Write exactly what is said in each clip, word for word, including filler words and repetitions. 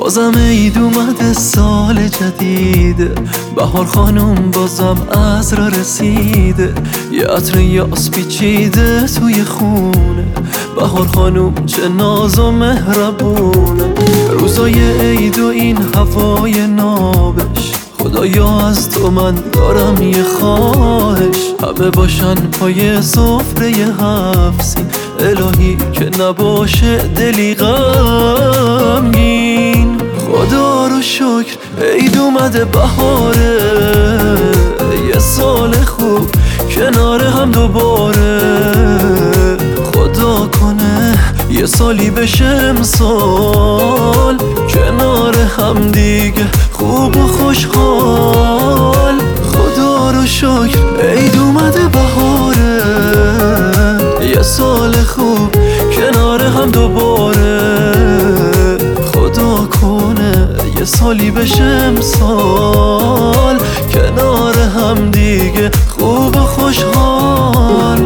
بازم عید اومده، سال جدیده، بهار خانوم بازم عصر رسیده، یه عطر یاس پیچیده توی خونه، بهار خانوم چه ناز و مهربونه. روزای عید و این هوای نابش، خدایا از تو من دارم یه خواهش، همه باشن پای سفره هفت الهی که نباشه دلی غمگین. خدا رو شکر عید اومده، بهاره، یه سال خوب کنار هم دوباره، خدا کنه یه سالی بشه امسال کنار هم دیگه خوب و خوشحال. خدا رو شکر عید اومده، بهاره، یه سال خوب کنار هم دوباره، خدا کنه یه سالی بشه امسال کنار هم دیگه خوب و خوشحال.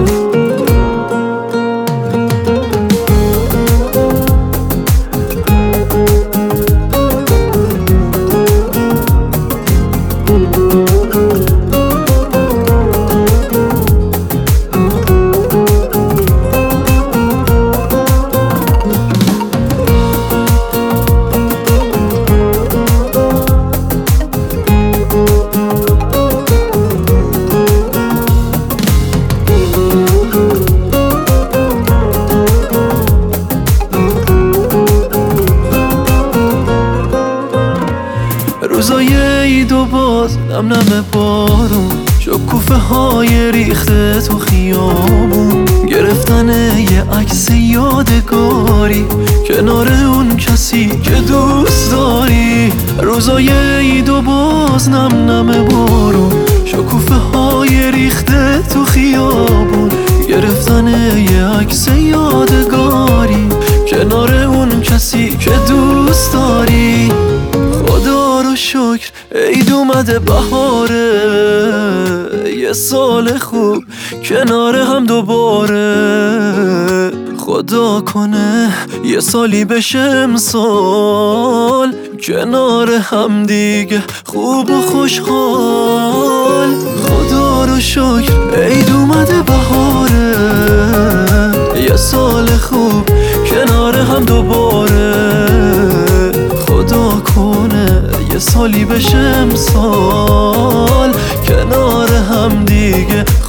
روزای عید و باز نم نم بارون، شکوفه های ریخته تو خیابون، گرفتن یه عکس یادگاری کنار اون کسی که دوست داری. روزای عید و باز نم نم بارون، شکوفه های ریخته تو خیابون، گرفتن یه عکس یادگاری کنار اون کسی که دوست داری. خدا رو شکر عید اومده، بهاره، یه سال خوب کنار هم دوباره، خدا کنه یه سالی بشه امسال کنار هم دیگه خوب و خوشحال. خدا رو شکر عید اومده، بهاره، یه سال خوب کنار هم دوباره، خدا کنه یه سالی بشه امسال کنار هم دیگه